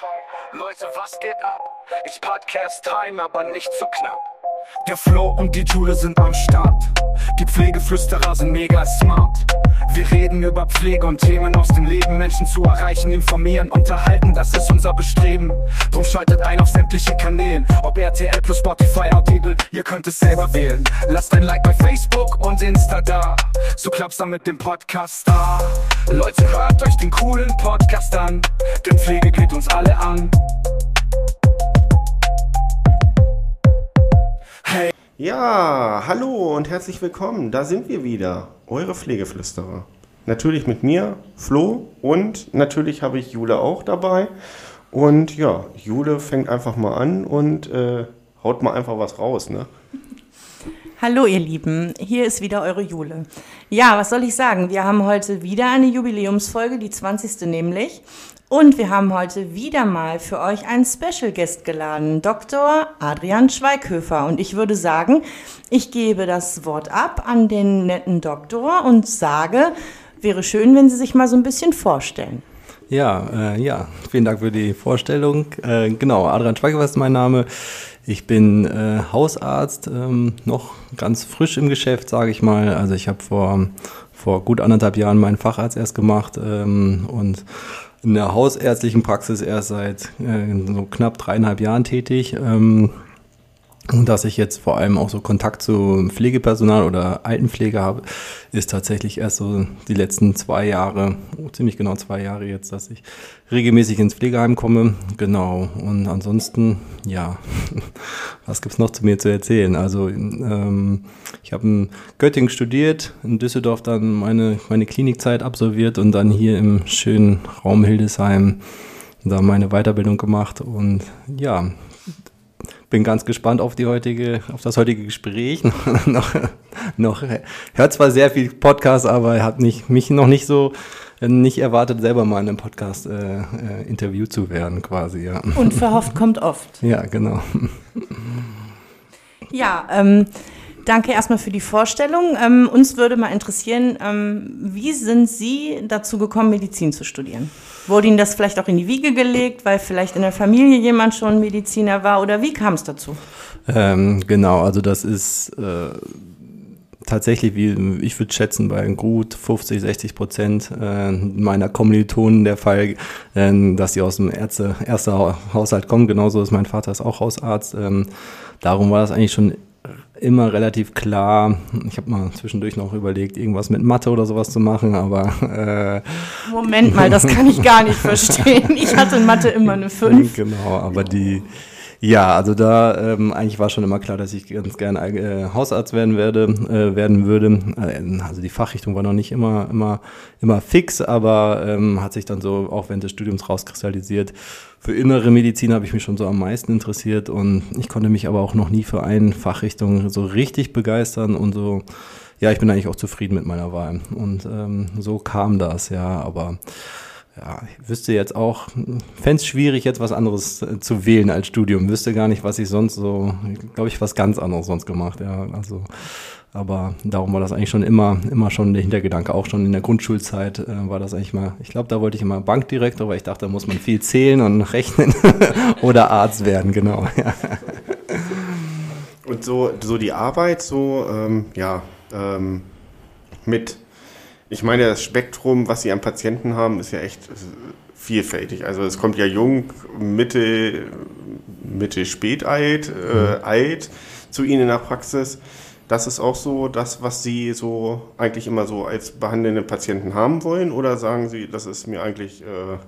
Leute, was geht ab? It's Podcast Time, aber nicht zu knapp. Der Flo und die Jule sind am Start. Die Pflegeflüsterer sind mega smart. Wir reden über Pflege und Themen aus dem Leben. Menschen zu erreichen, informieren, unterhalten, das ist unser Bestreben. Drum schaltet ein auf sämtliche Kanälen, ob RTL plus Spotify, Audible, ihr könnt es selber wählen. Lasst ein Like bei Facebook und Insta da, so klappt's dann mit dem Podcast da. Leute, hört euch den coolen Podcast an, denn Pflege geht uns alle an. Hey. Ja, hallo und herzlich willkommen, da sind wir wieder, eure Pflegeflüsterer. Natürlich mit mir, Flo, und natürlich habe ich Jule auch dabei. Und ja, Jule fängt einfach mal an und haut mal einfach was raus, ne? Hallo ihr Lieben, hier ist wieder eure Jule. Ja, was soll ich sagen, wir haben heute wieder eine Jubiläumsfolge, die 20. nämlich. Und wir haben heute wieder mal für euch einen Special Guest geladen, Dr. Adrian Schweighöfer. Und ich würde sagen, ich gebe das Wort ab an den netten Doktor und sage, wäre schön, wenn Sie sich mal so ein bisschen vorstellen. Ja, vielen Dank für die Vorstellung. Genau, Adrian Schweighöfer ist mein Name. Ich bin Hausarzt, noch ganz frisch im Geschäft, sage ich mal. Also ich habe vor gut 1,5 Jahren meinen Facharzt erst gemacht und in der hausärztlichen Praxis erst seit so knapp 3,5 Jahren tätig. Und dass ich jetzt vor allem auch so Kontakt zu Pflegepersonal oder Altenpflege habe, ist tatsächlich erst so die letzten 2 Jahre, ziemlich genau 2 Jahre jetzt, dass ich regelmäßig ins Pflegeheim komme. Genau. Und ansonsten, ja, was gibt's noch zu mir zu erzählen? Also ich habe in Göttingen studiert, in Düsseldorf dann meine Klinikzeit absolviert und dann hier im schönen Raum Hildesheim da meine Weiterbildung gemacht und ja, bin ganz gespannt auf das heutige Gespräch. noch hört zwar sehr viel Podcast, aber hat mich noch nicht erwartet, selber mal in einem Podcast interviewt zu werden, quasi, ja. Unverhofft kommt oft. Ja, genau. Ja, danke erstmal für die Vorstellung. Uns würde mal interessieren, wie sind Sie dazu gekommen, Medizin zu studieren? Wurde Ihnen das vielleicht auch in die Wiege gelegt, weil vielleicht in der Familie jemand schon Mediziner war? Oder wie kam es dazu? Genau, also das ist tatsächlich, wie ich würde schätzen, bei gut 50-60% meiner Kommilitonen der Fall, dass sie aus dem Ärztehaushalt kommen. Genauso ist mein Vater ist auch Hausarzt. Darum war das eigentlich schon immer relativ klar. Ich habe mal zwischendurch noch überlegt, irgendwas mit Mathe oder sowas zu machen, aber Moment mal, das kann ich gar nicht verstehen. Ich hatte in Mathe immer eine 5. Genau, aber also da eigentlich war schon immer klar, dass ich ganz gerne Hausarzt werden würde. Also die Fachrichtung war noch nicht immer fix, aber hat sich dann so auch während des Studiums rauskristallisiert. Für innere Medizin habe ich mich schon so am meisten interessiert und ich konnte mich aber auch noch nie für eine Fachrichtung so richtig begeistern und so, ja, ich bin eigentlich auch zufrieden mit meiner Wahl und so kam das, ja, aber ja, ich wüsste jetzt auch, fände es schwierig, jetzt was anderes zu wählen als Studium, wüsste gar nicht, was ich sonst so, glaube ich, was ganz anderes sonst gemacht, ja, also aber darum war das eigentlich schon immer schon der Hintergedanke, auch schon in der Grundschulzeit war das eigentlich mal, ich glaube, da wollte ich immer Bankdirektor, weil ich dachte, da muss man viel zählen und rechnen oder Arzt werden, genau. Ja. Und so die Arbeit mit, ich meine, das Spektrum, was Sie an Patienten haben, ist ja echt vielfältig. Also es kommt ja jung, Mitte Spätalt, alt zu Ihnen in der Praxis. Das ist auch so das, was Sie so eigentlich immer so als behandelnde Patienten haben wollen? Oder sagen Sie, das ist mir eigentlich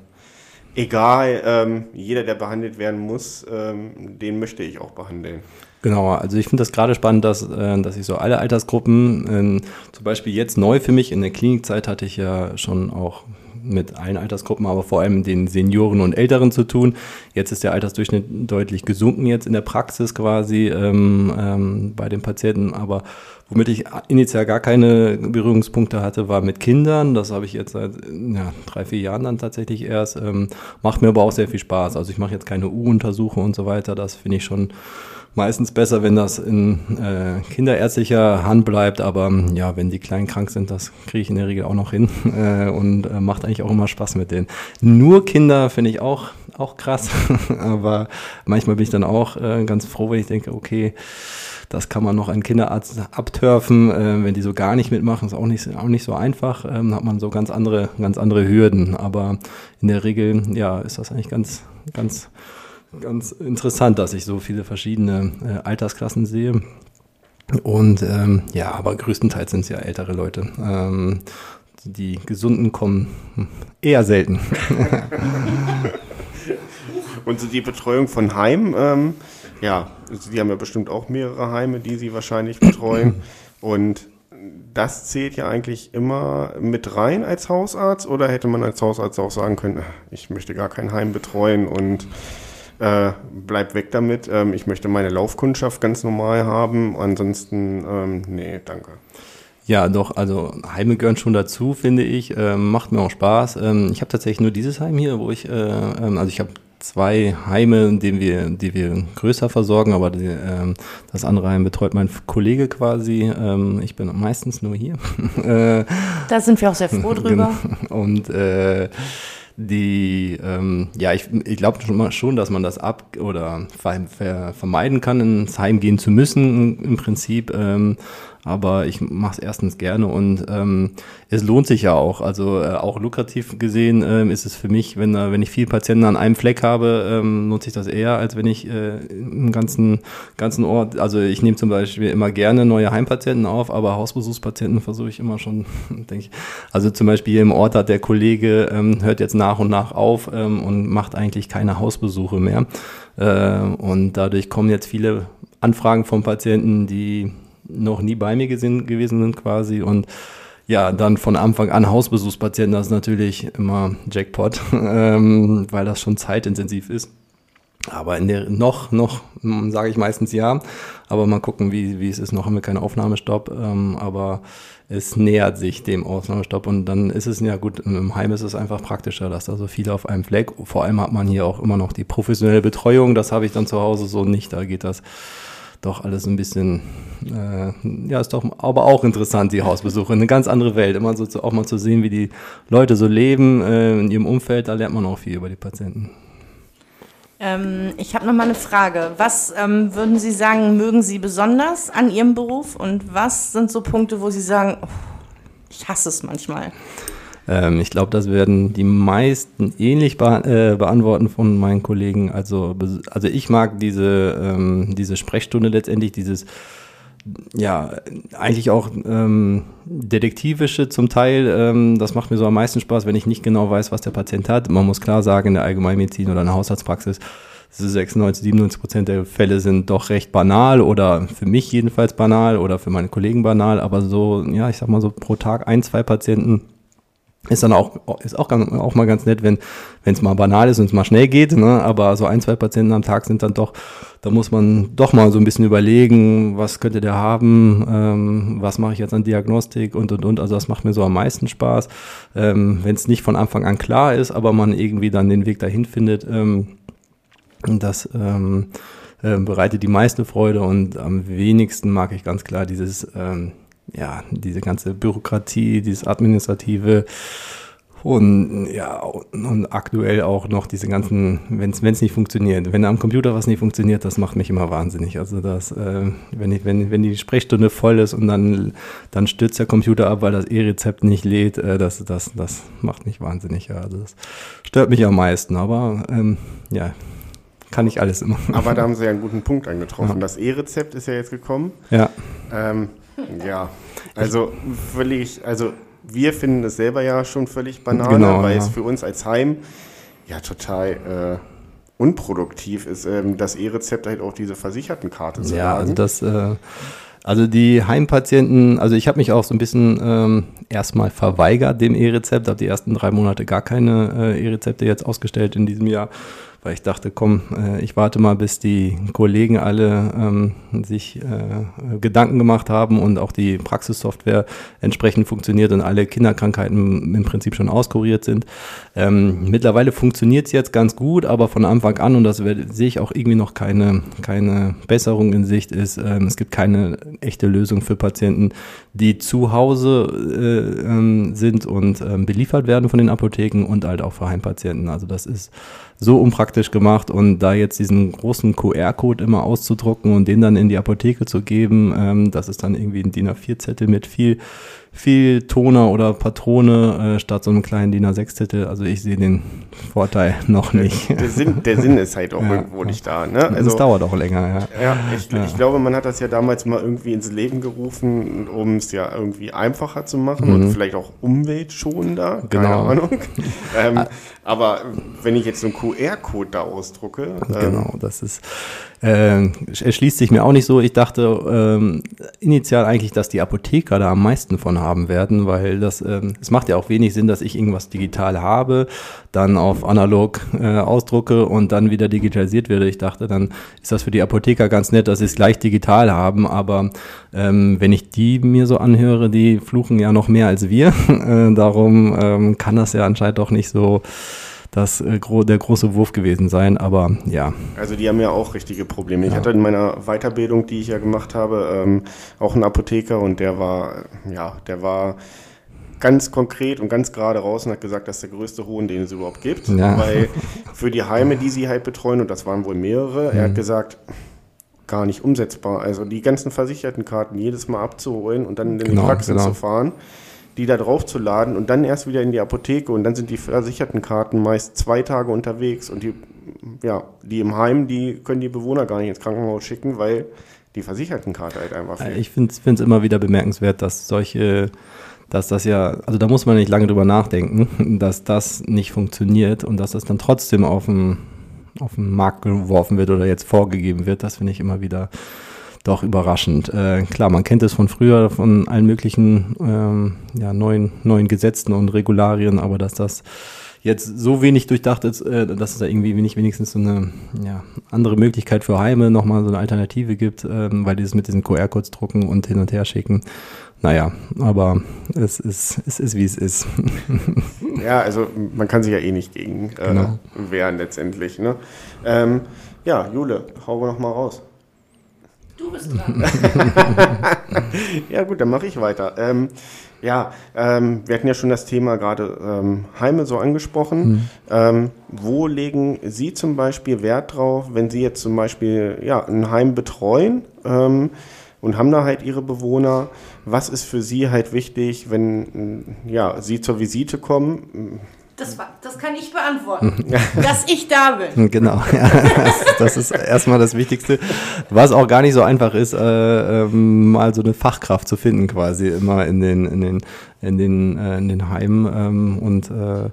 egal, jeder, der behandelt werden muss, den möchte ich auch behandeln? Genau, also ich finde das gerade spannend, dass ich so alle Altersgruppen, zum Beispiel jetzt neu für mich, in der Klinikzeit hatte ich ja schon auch mit allen Altersgruppen, aber vor allem den Senioren und Älteren zu tun. Jetzt ist der Altersdurchschnitt deutlich gesunken jetzt in der Praxis quasi bei den Patienten, aber womit ich initial gar keine Berührungspunkte hatte, war mit Kindern. Das habe ich jetzt seit 3-4 Jahren dann tatsächlich erst. Macht mir aber auch sehr viel Spaß. Also ich mache jetzt keine U-Untersuchungen und so weiter. Das finde ich schon meistens besser, wenn das in kinderärztlicher Hand bleibt, aber ja, wenn die klein krank sind, das kriege ich in der Regel auch noch hin und macht eigentlich auch immer Spaß mit denen. Nur Kinder finde ich auch auch krass. Aber manchmal bin ich dann auch ganz froh, wenn ich denke, okay, das kann man noch an Kinderarzt abtörfen, wenn die so gar nicht mitmachen, ist auch nicht so einfach, hat man so ganz andere Hürden. Aber in der Regel, ja, ist das eigentlich ganz interessant, dass ich so viele verschiedene Altersklassen sehe. Und ja, aber größtenteils sind es ja ältere Leute. Die Gesunden kommen eher selten. Und so die Betreuung von Heimen, ja, Sie haben ja bestimmt auch mehrere Heime, die Sie wahrscheinlich betreuen. Und das zählt ja eigentlich immer mit rein als Hausarzt? Oder hätte man als Hausarzt auch sagen können, ich möchte gar kein Heim betreuen und bleib weg damit. Ich möchte meine Laufkundschaft ganz normal haben. Ansonsten, nee, danke. Ja, doch, also Heime gehören schon dazu, finde ich. Macht mir auch Spaß. Ich habe tatsächlich nur dieses Heim hier, wo ich, also ich habe 2 Heime, die wir größer versorgen, aber das andere Heim betreut mein Kollege quasi. Ich bin meistens nur hier. Da sind wir auch sehr froh drüber. Und ja, ich glaube schon, dass man das vermeiden kann, ins Heim gehen zu müssen, im Prinzip. Aber ich mache es erstens gerne und es lohnt sich ja auch. Also auch lukrativ gesehen ist es für mich, wenn ich viele Patienten an einem Fleck habe, lohnt sich das eher, als wenn ich im ganzen Ort, also ich nehme zum Beispiel immer gerne neue Heimpatienten auf, aber Hausbesuchspatienten versuche ich immer schon, denke ich. Also zum Beispiel hier im Ort hat der Kollege, hört jetzt nach und nach auf und macht eigentlich keine Hausbesuche mehr. Und dadurch kommen jetzt viele Anfragen von Patienten, die noch nie bei mir gewesen sind quasi und ja, dann von Anfang an Hausbesuchspatienten, das ist natürlich immer Jackpot, weil das schon zeitintensiv ist. Aber noch sage ich meistens ja, aber mal gucken, wie es ist. Noch haben wir keinen Aufnahmestopp, aber es nähert sich dem Aufnahmestopp und dann ist es, ja gut, im Heim ist es einfach praktischer, dass da so viele auf einem Fleck, vor allem hat man hier auch immer noch die professionelle Betreuung, das habe ich dann zu Hause so nicht, da geht das doch alles ein bisschen, ja, ist doch aber auch interessant, die Hausbesuche, eine ganz andere Welt, immer so auch mal zu sehen, wie die Leute so leben in ihrem Umfeld, da lernt man auch viel über die Patienten. Ich habe noch mal eine Frage. Was würden Sie sagen, mögen Sie besonders an Ihrem Beruf und was sind so Punkte, wo Sie sagen, oh, ich hasse es manchmal? Ich glaube, das werden die meisten ähnlich beantworten von meinen Kollegen. Also ich mag diese Sprechstunde letztendlich, dieses, ja, eigentlich auch detektivische zum Teil. Das macht mir so am meisten Spaß, wenn ich nicht genau weiß, was der Patient hat. Man muss klar sagen, in der Allgemeinmedizin oder in der Hausarztpraxis, 96-97% der Fälle sind doch recht banal oder für mich jedenfalls banal oder für meine Kollegen banal. Aber so, ja, ich sag mal so pro Tag 1-2 Patienten ist auch mal ganz nett, wenn es mal banal ist und es mal schnell geht, ne? Aber so 1-2 Patienten am Tag sind dann doch, da muss man doch mal so ein bisschen überlegen, was könnte der haben, was mache ich jetzt an Diagnostik und. Also das macht mir so am meisten Spaß, wenn es nicht von Anfang an klar ist, aber man irgendwie dann den Weg dahin findet, das bereitet die meiste Freude und am wenigsten mag ich ganz klar dieses ja, diese ganze Bürokratie, dieses Administrative und ja, und aktuell auch noch diese ganzen, wenn es nicht funktioniert. Wenn am Computer was nicht funktioniert, das macht mich immer wahnsinnig. Also das, wenn die Sprechstunde voll ist und dann stürzt der Computer ab, weil das E-Rezept nicht lädt, das macht mich wahnsinnig. Ja. Also das stört mich am meisten, aber ja, kann ich alles immer. Aber da haben Sie ja einen guten Punkt angetroffen. Ja. Das E-Rezept ist ja jetzt gekommen. Ja. Ja, also wir finden es selber ja schon völlig Banane, genau, weil es für uns als Heim ja total unproduktiv ist, das E-Rezept halt auch diese Versichertenkarte zu haben. Ja, also die Heimpatienten, also ich habe mich auch so ein bisschen erstmal verweigert dem E-Rezept, habe die ersten 3 Monate gar keine E-Rezepte jetzt ausgestellt in diesem Jahr, weil ich dachte, komm, ich warte mal, bis die Kollegen alle sich Gedanken gemacht haben und auch die Praxissoftware entsprechend funktioniert und alle Kinderkrankheiten im Prinzip schon auskuriert sind. Mittlerweile funktioniert es jetzt ganz gut, aber von Anfang an, und das sehe ich auch irgendwie noch keine Besserung in Sicht, ist, es gibt keine echte Lösung für Patienten, die zu Hause sind und beliefert werden von den Apotheken und halt auch für Heimpatienten. Also das ist so unpraktisch gemacht und da jetzt diesen großen QR-Code immer auszudrucken und den dann in die Apotheke zu geben, das ist dann irgendwie ein DIN A4-Zettel mit viel Toner oder Patrone statt so einem kleinen DIN A6-Zettel. Also ich sehe den Vorteil noch nicht. Der Sinn ist halt auch irgendwo nicht da. Ne? Also, es dauert auch länger, ja. Ich glaube, man hat das ja damals mal irgendwie ins Leben gerufen, um es ja irgendwie einfacher zu machen und vielleicht auch umweltschonender, keine Ahnung. Aber wenn ich jetzt so einen QR-Code da ausdrucke... Genau, das ist... erschließt sich mir auch nicht so. Ich dachte initial eigentlich, dass die Apotheker da am meisten von haben werden, weil es macht ja auch wenig Sinn, dass ich irgendwas digital habe, dann auf analog ausdrucke und dann wieder digitalisiert werde. Ich dachte, dann ist das für die Apotheker ganz nett, dass sie es gleich digital haben, aber wenn ich die mir so anhöre, die fluchen ja noch mehr als wir. Darum kann das ja anscheinend doch nicht so der große Wurf gewesen sein, aber ja. Also die haben ja auch richtige Probleme. Ich hatte in meiner Weiterbildung, die ich ja gemacht habe, auch einen Apotheker und der war ganz konkret und ganz gerade raus und hat gesagt, das ist der größte Hohn, den es überhaupt gibt. Ja. Weil für die Heime, die sie halt betreuen, und das waren wohl mehrere, er hat gesagt, gar nicht umsetzbar. Also die ganzen Versichertenkarten jedes Mal abzuholen und dann in die Praxis zu fahren, die da drauf zu laden und dann erst wieder in die Apotheke und dann sind die versicherten Karten meist 2 Tage unterwegs und die im Heim, die können die Bewohner gar nicht ins Krankenhaus schicken, weil die versicherten Karte halt einfach fehlt. Ich finde es immer wieder bemerkenswert, dass das ja, also da muss man nicht lange drüber nachdenken, dass das nicht funktioniert und dass das dann trotzdem auf den Markt geworfen wird oder jetzt vorgegeben wird. Das finde ich immer wieder doch überraschend. Klar, man kennt es von früher, von allen möglichen neuen Gesetzen und Regularien, aber dass das jetzt so wenig durchdacht ist, dass es da irgendwie wenigstens so eine andere Möglichkeit für Heime nochmal so eine Alternative gibt, weil die es mit diesen QR-Codes drucken und hin und her schicken. Naja, aber es ist wie es ist. Ja, also man kann sich ja eh nicht gegen wehren letztendlich. Ne? Jule, hau wir noch mal raus. Du bist dran. Ja gut, dann mache ich weiter. Wir hatten ja schon das Thema gerade Heime so angesprochen. Wo legen Sie zum Beispiel Wert drauf, wenn Sie jetzt zum Beispiel ein Heim betreuen und haben da halt Ihre Bewohner? Was ist für Sie halt wichtig, wenn Sie zur Visite kommen? Das kann ich beantworten, dass ich da bin. Genau, ja. Das ist erstmal das Wichtigste, was auch gar nicht so einfach ist, mal so eine Fachkraft zu finden quasi immer in den Heimen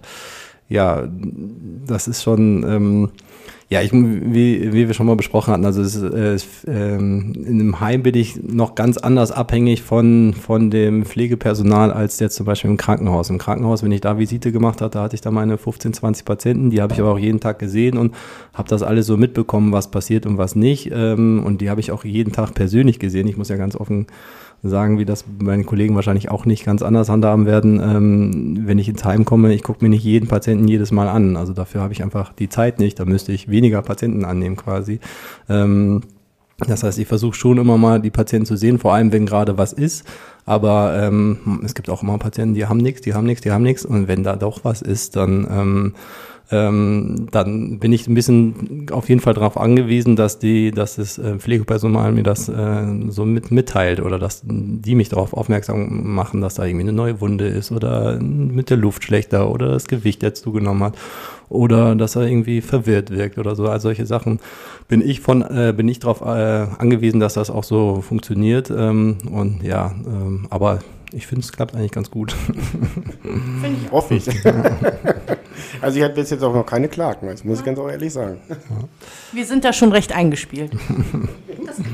das ist schon wie wir schon mal besprochen hatten, also in einem Heim bin ich noch ganz anders abhängig von dem Pflegepersonal als jetzt zum Beispiel im Krankenhaus. Im Krankenhaus, wenn ich da Visite gemacht hatte, hatte ich da meine 15, 20 Patienten, die habe ich aber auch jeden Tag gesehen und habe das alles so mitbekommen, was passiert und was nicht. Und die habe ich auch jeden Tag persönlich gesehen. Ich muss ja ganz offen sagen, wie das meine Kollegen wahrscheinlich auch nicht ganz anders handhaben werden. Wenn ich ins Heim komme, ich gucke mir nicht jeden Patienten jedes Mal an. Also dafür habe ich einfach die Zeit nicht. Da müsste ich weniger Patienten annehmen quasi. Das heißt, ich versuche schon immer mal die Patienten zu sehen, vor allem wenn gerade was ist. Aber es gibt auch immer Patienten, die haben nichts. Und wenn da doch was ist, dann bin ich ein bisschen auf jeden Fall darauf angewiesen, dass das Pflegepersonal mir das so mitteilt oder dass die mich darauf aufmerksam machen, dass da irgendwie eine neue Wunde ist oder mit der Luft schlechter oder das Gewicht jetzt zugenommen hat oder dass er irgendwie verwirrt wirkt oder so. Also solche Sachen bin ich darauf angewiesen, dass das auch so funktioniert. Aber ich finde, es klappt eigentlich ganz gut. Finde ich auch. Hoffe ich. Also ich hatte bis jetzt auch noch keine Klagen, das muss ich ganz auch ehrlich sagen. Wir sind da schon recht eingespielt. Das ist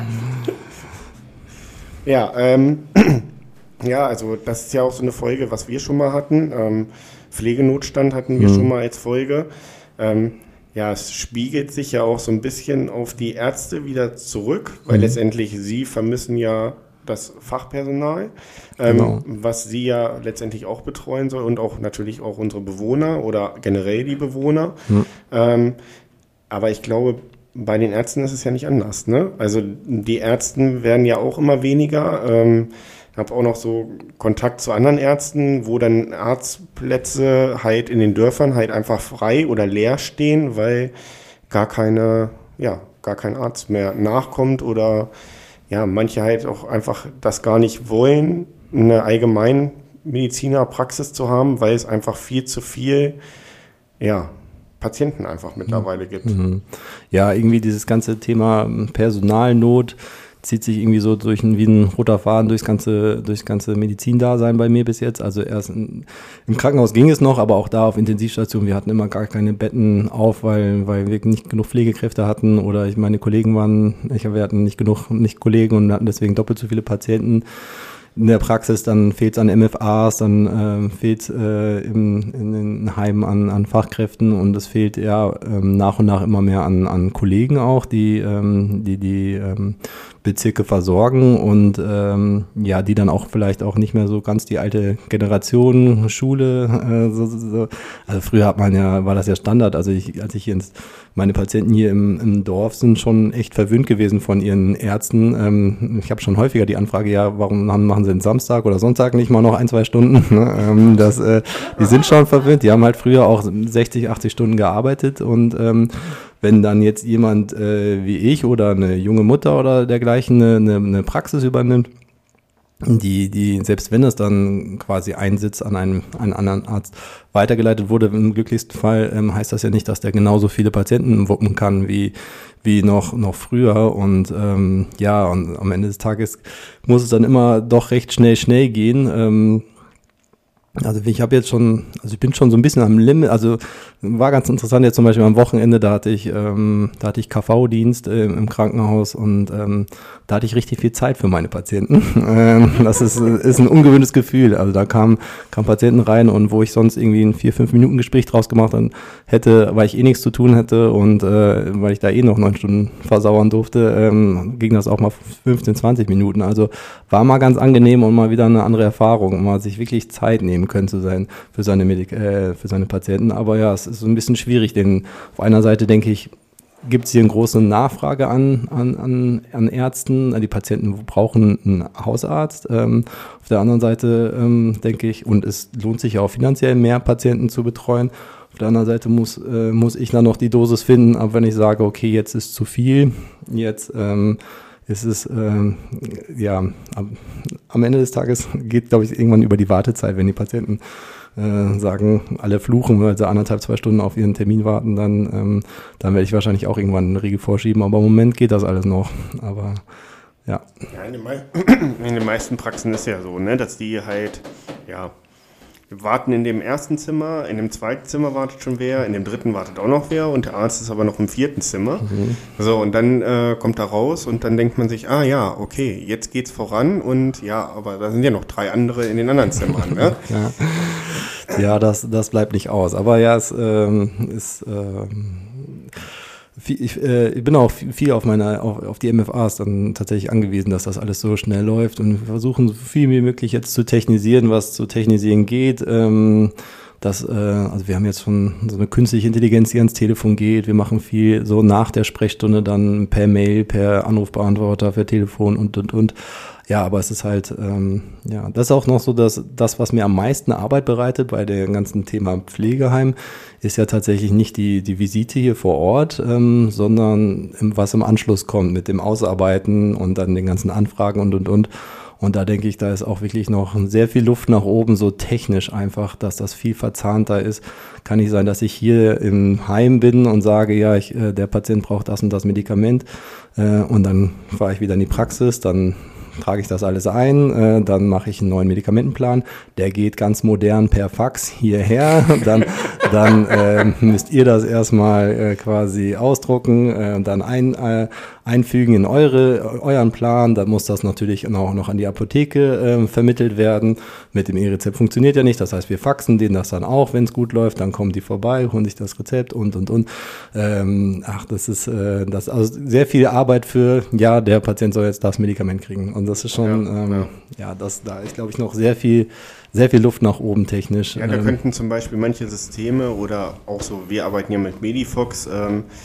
klasse. Also das ist ja auch so eine Folge, was wir schon mal hatten. Pflegenotstand hatten wir schon mal als Folge. Es spiegelt sich ja auch so ein bisschen auf die Ärzte wieder zurück, weil letztendlich sie vermissen ja das Fachpersonal, was sie ja letztendlich auch betreuen soll und auch natürlich auch unsere Bewohner oder generell die Bewohner. Aber ich glaube, bei den Ärzten ist es ja nicht anders, ne? Also die Ärzte werden ja auch immer weniger. Ich habe auch noch so Kontakt zu anderen Ärzten, wo dann Arztplätze halt in den Dörfern halt einfach frei oder leer stehen, weil gar kein Arzt mehr nachkommt oder ja, manche halt auch einfach das gar nicht wollen, eine Allgemeinmedizinerpraxis zu haben, weil es einfach viel zu viel, Patienten einfach mittlerweile gibt. Ja, irgendwie dieses ganze Thema Personalnot zieht sich irgendwie so wie ein roter Faden durchs ganze Medizindasein bei mir bis jetzt. Also erst im Krankenhaus ging es noch, aber auch da auf Intensivstation, wir hatten immer gar keine Betten auf, weil wir nicht genug Pflegekräfte hatten oder wir hatten nicht Kollegen und hatten deswegen doppelt so viele Patienten in der Praxis, dann fehlt es an MFAs, dann fehlt es in den Heimen an Fachkräften und es fehlt nach und nach immer mehr an Kollegen auch, die Bezirke versorgen und die dann auch vielleicht auch nicht mehr so ganz die alte Generation Schule. Also früher war das ja Standard. Also meine Patienten hier im Dorf sind schon echt verwöhnt gewesen von ihren Ärzten. Ich habe schon häufiger die Anfrage, warum machen sie den Samstag oder Sonntag nicht mal noch 1-2 Stunden? Die sind schon verwöhnt. Die haben halt früher auch 60, 80 Stunden gearbeitet und wenn dann jetzt jemand wie ich oder eine junge Mutter oder dergleichen eine Praxis übernimmt, die selbst wenn es dann quasi ein Sitz an einen anderen Arzt weitergeleitet wurde, im glücklichsten Fall heißt das ja nicht, dass der genauso viele Patienten wuppen kann wie noch früher und und am Ende des Tages muss es dann immer doch recht schnell gehen. Also ich bin schon so ein bisschen am Limit, also war ganz interessant jetzt zum Beispiel am Wochenende, da hatte ich KV-Dienst im Krankenhaus und da hatte ich richtig viel Zeit für meine Patienten. Das ist ein ungewöhnliches Gefühl, also da kamen Patienten rein und wo ich sonst irgendwie ein 4-5 Minuten Gespräch draus gemacht hätte, weil ich nichts zu tun hätte und weil ich da noch 9 Stunden versauern durfte, ging das auch mal 15-20 Minuten, also war mal ganz angenehm und mal wieder eine andere Erfahrung, mal sich wirklich Zeit nehmen können zu sein für seine Patienten. Aber ja, es ist so ein bisschen schwierig, denn auf einer Seite denke ich, gibt es hier eine große Nachfrage an Ärzten. Die Patienten brauchen einen Hausarzt. Auf der anderen Seite denke ich, und es lohnt sich auch finanziell mehr Patienten zu betreuen. Auf der anderen Seite muss ich dann noch die Dosis finden. Aber wenn ich sage, okay, jetzt ist zu viel, jetzt ist es, am Ende des Tages geht, glaube ich, irgendwann über die Wartezeit, wenn die Patienten sagen, alle fluchen, weil sie 1,5-2 Stunden auf ihren Termin warten, dann werde ich wahrscheinlich auch irgendwann eine Riegel vorschieben. Aber im Moment geht das alles noch. Aber ja. In den meisten Praxen ist ja so, ne, dass die halt, wir warten in dem ersten Zimmer, in dem zweiten Zimmer wartet schon wer, in dem dritten wartet auch noch wer und der Arzt ist aber noch im 4. Zimmer. So, und dann kommt er raus und dann denkt man sich, okay, jetzt geht's voran und aber da sind ja noch 3 andere in den anderen Zimmern, ne? Ja, das bleibt nicht aus. Aber ja, es ist ich bin auch viel auf die MFAs dann tatsächlich angewiesen, dass das alles so schnell läuft und wir versuchen so viel wie möglich jetzt zu technisieren, was zu technisieren geht. Also wir haben jetzt schon so eine künstliche Intelligenz, die ans Telefon geht. Wir machen viel so nach der Sprechstunde dann per Mail, per Anrufbeantworter, per Telefon und. Ja, aber es ist halt, das ist auch noch so, dass das, was mir am meisten Arbeit bereitet bei dem ganzen Thema Pflegeheim, ist ja tatsächlich nicht die Visite hier vor Ort, sondern was im Anschluss kommt mit dem Ausarbeiten und dann den ganzen Anfragen und. Und da denke ich, da ist auch wirklich noch sehr viel Luft nach oben, so technisch einfach, dass das viel verzahnter ist. Kann nicht sein, dass ich hier im Heim bin und sage, der Patient braucht das und das Medikament und dann fahre ich wieder in die Praxis, dann trage ich das alles ein, dann mache ich einen neuen Medikamentenplan, der geht ganz modern per Fax hierher, dann müsst ihr das erstmal quasi ausdrucken, dann einfügen in euren Plan, dann muss das natürlich auch noch an die Apotheke vermittelt werden. Mit dem E-Rezept funktioniert ja nicht, das heißt, wir faxen denen das dann auch, wenn es gut läuft, dann kommen die vorbei, holen sich das Rezept und. Das ist also sehr viel Arbeit für, der Patient soll jetzt das Medikament kriegen und das ist schon, da ist, glaube ich, noch sehr viel Luft nach oben technisch. Ja, da könnten zum Beispiel manche Systeme oder auch so, wir arbeiten ja mit Medifox,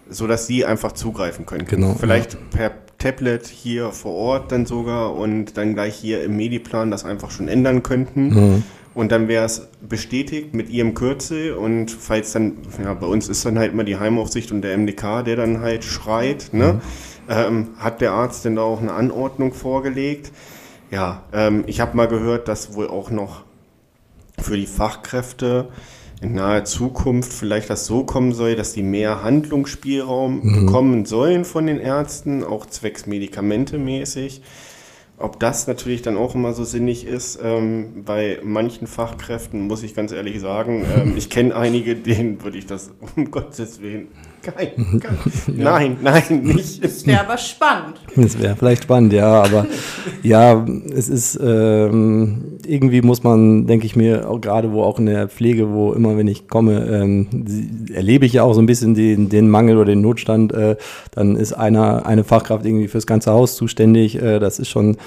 sodass sie einfach zugreifen können. Genau. Vielleicht per Tablet hier vor Ort dann sogar und dann gleich hier im Mediplan das einfach schon ändern könnten. Mhm. Und dann wäre es bestätigt mit ihrem Kürzel und falls dann, ja, bei uns ist dann halt immer die Heimaufsicht und der MDK, der dann halt schreit, ne? Hat der Arzt denn da auch eine Anordnung vorgelegt? Ja, ich habe mal gehört, dass wohl auch noch für die Fachkräfte in naher Zukunft vielleicht das so kommen soll, dass die mehr Handlungsspielraum bekommen sollen von den Ärzten, auch zwecks medikamentemäßig. Ob das natürlich dann auch immer so sinnig ist, bei manchen Fachkräften, muss ich ganz ehrlich sagen, ich kenne einige, denen würde ich das um Gottes Willen nein, nicht. Das wäre aber spannend. Das wäre vielleicht spannend, ja, aber ja, es ist irgendwie muss man, denke ich mir, auch gerade wo auch in der Pflege, wo immer, wenn ich komme, erlebe ich ja auch so ein bisschen den Mangel oder den Notstand, dann ist eine Fachkraft irgendwie fürs ganze Haus zuständig, das ist schon,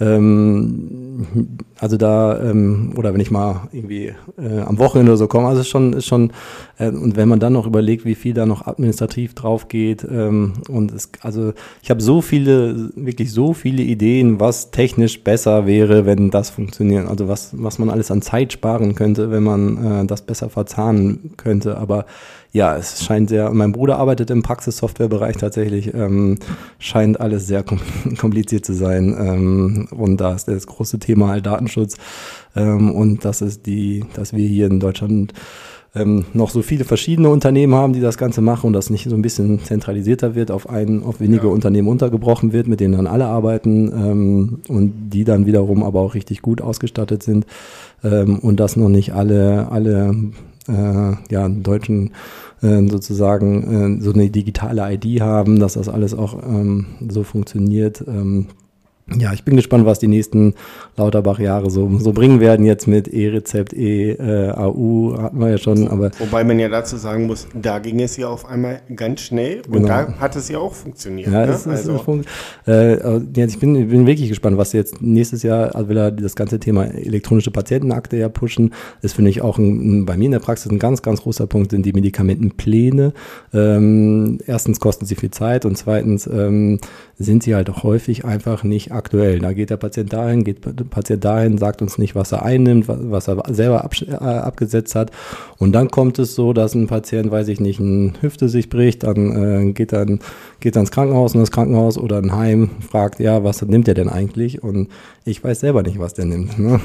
also da, oder wenn ich mal irgendwie am Wochenende oder so komme, also ist schon und wenn man dann noch überlegt, wie viel da noch administrativ drauf geht, und also ich habe wirklich so viele Ideen, was technisch besser wäre, wenn das funktioniert, also was man alles an Zeit sparen könnte, wenn man das besser verzahnen könnte, aber ja, es scheint mein Bruder arbeitet im Praxissoftwarebereich tatsächlich, scheint alles sehr kompliziert zu sein, und da ist das große Thema halt Datenschutz, und dass wir hier in Deutschland noch so viele verschiedene Unternehmen haben, die das Ganze machen und das nicht so ein bisschen zentralisierter wird, auf wenige Unternehmen untergebrochen wird, mit denen dann alle arbeiten, und die dann wiederum aber auch richtig gut ausgestattet sind, und dass noch nicht alle Deutschen sozusagen so eine digitale ID haben, dass das alles auch so funktioniert. Ja, ich bin gespannt, was die nächsten Lauterbach-Jahre so bringen werden. Jetzt mit E-Rezept, AU hatten wir ja schon. Aber wobei man ja dazu sagen muss, da ging es ja auf einmal ganz schnell und genau. Da hat es ja auch funktioniert. Ja, ne? Ich bin wirklich gespannt, was jetzt nächstes Jahr, also will er das ganze Thema elektronische Patientenakte ja pushen. Das finde ich auch bei mir in der Praxis ein ganz, ganz großer Punkt, sind die Medikamentenpläne. Erstens kosten sie viel Zeit und zweitens sind sie halt auch häufig einfach nicht aktuell. Da geht der Patient dahin, sagt uns nicht, was er einnimmt, was er selber abgesetzt hat. Und dann kommt es so, dass ein Patient, weiß ich nicht, eine Hüfte sich bricht, dann geht er ins Krankenhaus und das Krankenhaus oder ein Heim fragt, ja, was nimmt er denn eigentlich? Und ich weiß selber nicht, was der nimmt. Ne?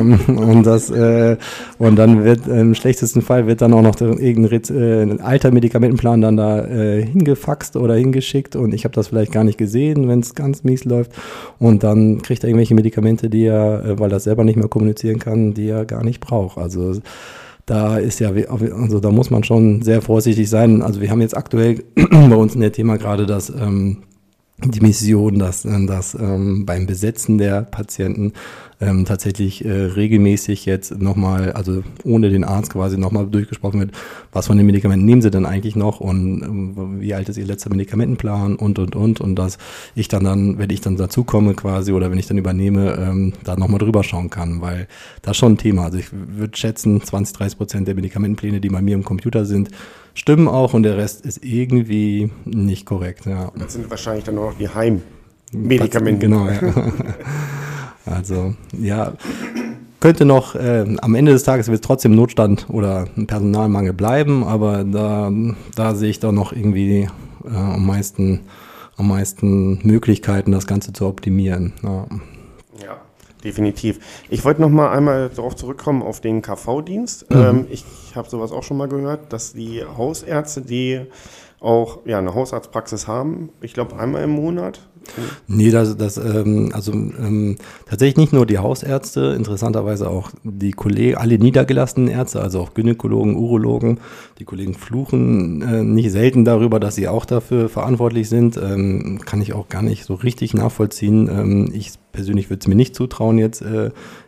Und dann wird im schlechtesten Fall wird dann auch noch irgendein alter Medikamentenplan dann da hingefaxt oder hingeschickt und ich habe das vielleicht gar nicht gesehen, wenn es ganz mies läuft. Und dann kriegt er irgendwelche Medikamente, die er, weil er selber nicht mehr kommunizieren kann, die er gar nicht braucht. Also da da muss man schon sehr vorsichtig sein. Also wir haben jetzt aktuell bei uns in der Thema gerade die Mission, dass beim Besetzen der Patienten tatsächlich regelmäßig jetzt nochmal, also ohne den Arzt quasi nochmal durchgesprochen wird, was von den Medikamenten nehmen sie denn eigentlich noch und wie alt ist ihr letzter Medikamentenplan und dass ich dann, wenn ich dann dazu komme quasi oder wenn ich dann übernehme, da nochmal drüber schauen kann, weil das ist schon ein Thema. Also ich würde schätzen, 20-30% der Medikamentenpläne, die bei mir im Computer sind, stimmen auch und der Rest ist irgendwie nicht korrekt. Ja. Das sind wahrscheinlich dann auch noch die Heimmedikamente. Genau, ja. Also, ja, könnte noch, am Ende des Tages wird es trotzdem Notstand oder ein Personalmangel bleiben, aber da sehe ich doch noch irgendwie am meisten Möglichkeiten, das Ganze zu optimieren. Ja. Ja, definitiv. Ich wollte noch mal einmal darauf zurückkommen, auf den KV-Dienst. Ich habe sowas auch schon mal gehört, dass die Hausärzte, die auch eine Hausarztpraxis haben, ich glaube einmal im Monat. Nee, tatsächlich nicht nur die Hausärzte, interessanterweise auch die Kollegen, alle niedergelassenen Ärzte, also auch Gynäkologen, Urologen. Die Kollegen fluchen nicht selten darüber, dass sie auch dafür verantwortlich sind. Kann ich auch gar nicht so richtig nachvollziehen. Ich persönlich würde es mir nicht zutrauen, jetzt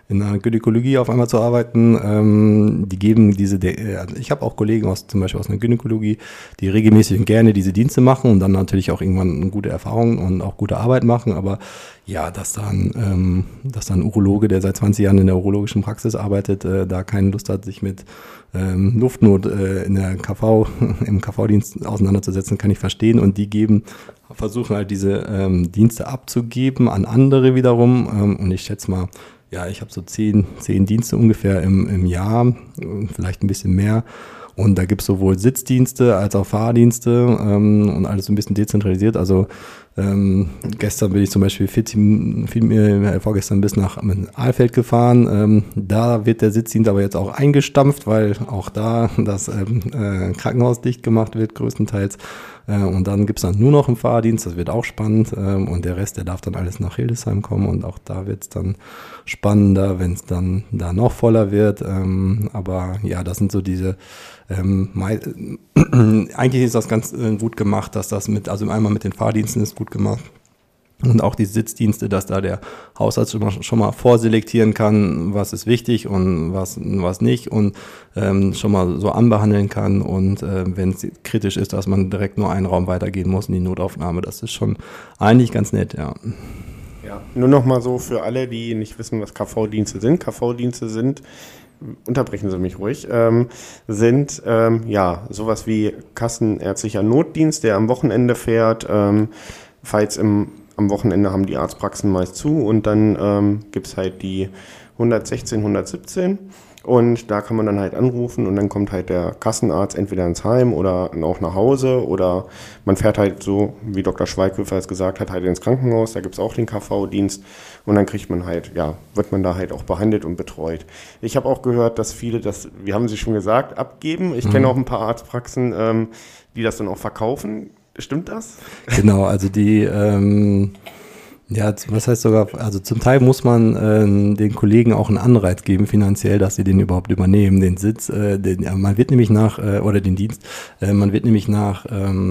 in der Gynäkologie auf einmal zu arbeiten. Die geben ich habe auch Kollegen zum Beispiel aus einer Gynäkologie, die regelmäßig und gerne diese Dienste machen und dann natürlich auch irgendwann eine gute Erfahrung und auch gute Arbeit machen, aber ja, dass dann ein Urologe, der seit 20 Jahren in der urologischen Praxis arbeitet, da keine Lust hat, sich mit Luftnot im KV-Dienst auseinanderzusetzen, kann ich verstehen. Und die versuchen halt diese Dienste abzugeben an andere wiederum. Und ich schätze mal, ja, ich habe so 10 Dienste ungefähr im Jahr, vielleicht ein bisschen mehr. Und da gibt es sowohl Sitzdienste als auch Fahrdienste und alles so ein bisschen dezentralisiert. Also gestern bin ich zum Beispiel vorgestern bis nach Alfeld gefahren. Da wird der Sitzdienst aber jetzt auch eingestampft, weil auch da das Krankenhaus dicht gemacht wird größtenteils. Und dann gibt's dann nur noch einen Fahrdienst, das wird auch spannend. Und der Rest, der darf dann alles nach Hildesheim kommen. Und auch da wird's dann spannender, wenn es dann da noch voller wird. Aber ja, das sind so diese eigentlich ist das ganz gut gemacht, dass das also einmal mit den Fahrdiensten ist gut gemacht. Und auch die Sitzdienste, dass da der Hausarzt schon mal vorselektieren kann, was ist wichtig und was nicht und schon mal so anbehandeln kann. Und wenn es kritisch ist, dass man direkt nur einen Raum weitergehen muss in die Notaufnahme, das ist schon eigentlich ganz nett, ja. Ja, nur noch mal so für alle, die nicht wissen, was KV-Dienste sind. KV-Dienste sind, unterbrechen Sie mich ruhig, sind sowas wie kassenärztlicher Notdienst, der am Wochenende fährt, falls am Wochenende haben die Arztpraxen meist zu und dann gibt's halt die 116, 117 und da kann man dann halt anrufen und dann kommt halt der Kassenarzt entweder ins Heim oder auch nach Hause oder man fährt halt so, wie Dr. Schweighöfer es gesagt hat, halt ins Krankenhaus, da gibt's auch den KV-Dienst und dann kriegt man halt, wird man da halt auch behandelt und betreut. Ich habe auch gehört, dass viele das, wie haben Sie schon gesagt, abgeben. Ich kenne auch ein paar Arztpraxen, die das dann auch verkaufen. Stimmt das? Genau, also was heißt sogar, also zum Teil muss man den Kollegen auch einen Anreiz geben finanziell, dass sie den überhaupt übernehmen, den Sitz, man wird nämlich oder den Dienst, man wird nämlich nach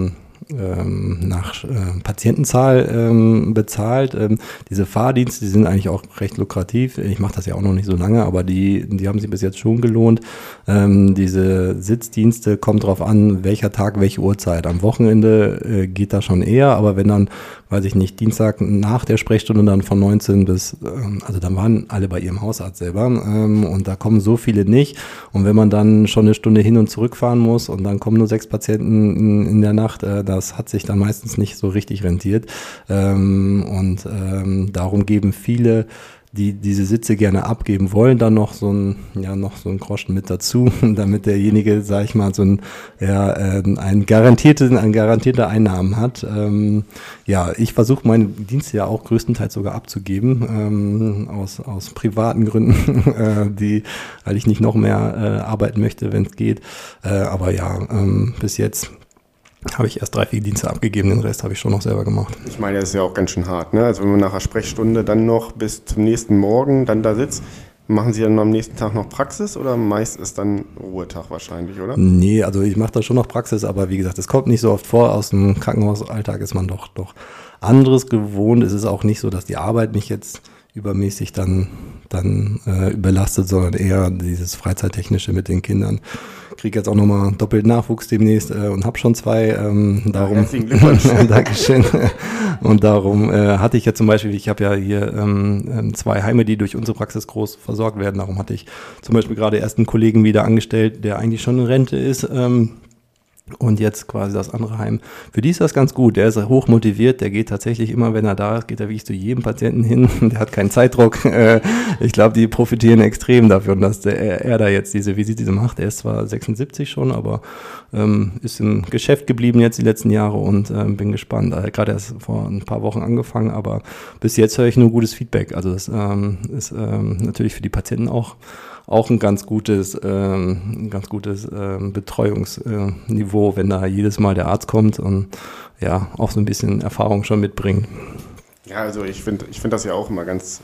Patientenzahl bezahlt. Diese Fahrdienste, die sind eigentlich auch recht lukrativ. Ich mache das ja auch noch nicht so lange, aber die haben sich bis jetzt schon gelohnt. Diese Sitzdienste kommt drauf an, welcher Tag, welche Uhrzeit. Am Wochenende geht das schon eher, aber wenn dann, weiß ich nicht, Dienstag nach der Sprechstunde dann von 19 bis, also dann waren alle bei ihrem Hausarzt selber und da kommen so viele nicht. Und wenn man dann schon eine Stunde hin und zurück fahren muss und dann kommen nur 6 Patienten in der Nacht, das hat sich dann meistens nicht so richtig rentiert. Darum geben viele, die diese Sitze gerne abgeben wollen, dann noch so ein Groschen mit dazu, damit derjenige, sag ich mal, eine garantierte Einnahmen hat. Ich versuche meine Dienste ja auch größtenteils sogar abzugeben, aus privaten Gründen, weil ich nicht noch mehr arbeiten möchte, wenn es geht. Bis jetzt habe ich erst 3, 4 Dienste abgegeben, den Rest habe ich schon noch selber gemacht. Ich meine, das ist ja auch ganz schön hart, ne? Also wenn man nach der Sprechstunde dann noch bis zum nächsten Morgen dann da sitzt, machen Sie dann am nächsten Tag noch Praxis oder meist ist dann Ruhetag wahrscheinlich, oder? Nee, also ich mache da schon noch Praxis, aber wie gesagt, es kommt nicht so oft vor. Aus dem Krankenhausalltag ist man doch anderes gewohnt. Es ist auch nicht so, dass die Arbeit mich jetzt übermäßig dann überlastet, sondern eher dieses Freizeittechnische mit den Kindern. Kriege jetzt auch nochmal doppelt Nachwuchs demnächst und habe schon 2. Darum herzlichen Glückwunsch. Dankeschön. Und darum hatte ich ja zum Beispiel, ich habe ja hier 2 Heime, die durch unsere Praxis groß versorgt werden. Darum hatte ich zum Beispiel gerade erst einen Kollegen wieder angestellt, der eigentlich schon in Rente ist. Und jetzt quasi das andere Heim. Für die ist das ganz gut. Der ist hoch motiviert. Der geht tatsächlich immer, wenn er da ist, geht er wirklich zu jedem Patienten hin. Der hat keinen Zeitdruck. Ich glaube, die profitieren extrem davon, dass er da jetzt diese Visite macht. Er ist zwar 76 schon, aber ist im Geschäft geblieben jetzt die letzten Jahre und bin gespannt. Er hat gerade erst vor ein paar Wochen angefangen, aber bis jetzt höre ich nur gutes Feedback. Also das ist natürlich für die Patienten auch ein ganz gutes Betreuungsniveau, wenn da jedes Mal der Arzt kommt und ja, auch so ein bisschen Erfahrung schon mitbringt. Ja, also ich finde das ja auch immer ganz,